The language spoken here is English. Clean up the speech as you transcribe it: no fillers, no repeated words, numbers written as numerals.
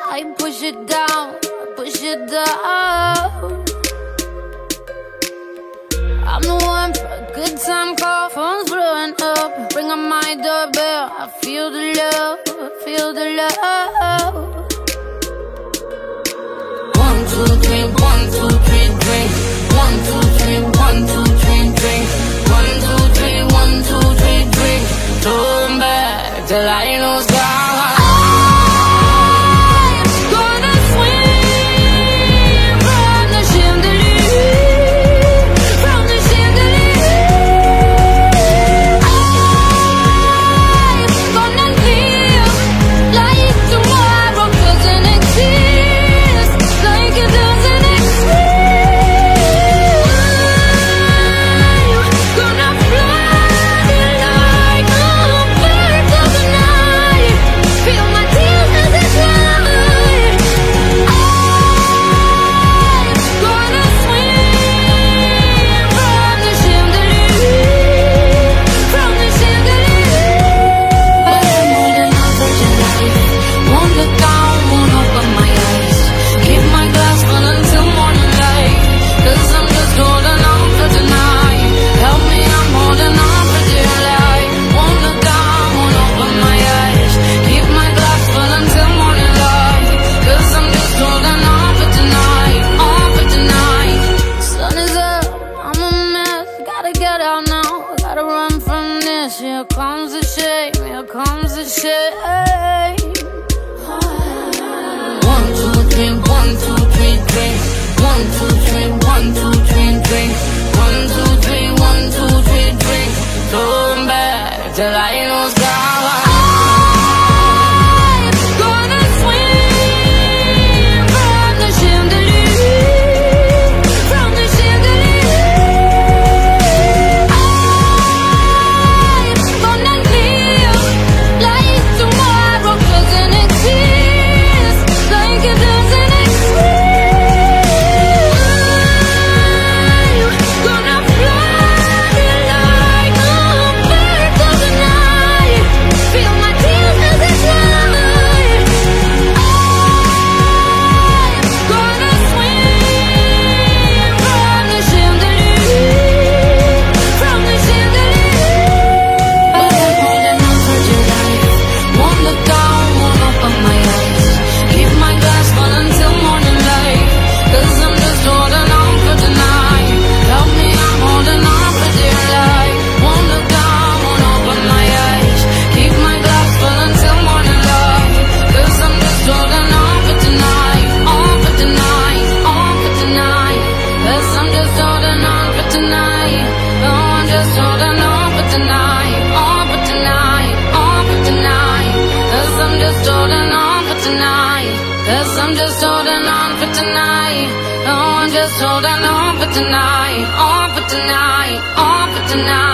I push it down, push it down. I'm the one for a good time call. Phone's blowing up, ring on my doorbell. I feel the love, I feel the love. 1, 2, 3, 1, 2, 3, drink. 1, 2, 3, 1, 2, 3, drink. 1, 2, 3, 1, 2, 3, drink. Turn back till I know sky. Here comes the shame, here comes the shame. 1, 2, 3, 1, 2, 3, drink. 1, 2, 3, 1, 2, 3, drink. 1, 2, 3, 1, 2, 3, drink. Turn back till I know sky. Cause I'm just holding on for tonight. Oh, I'm just holding on for tonight. On for tonight. On for tonight.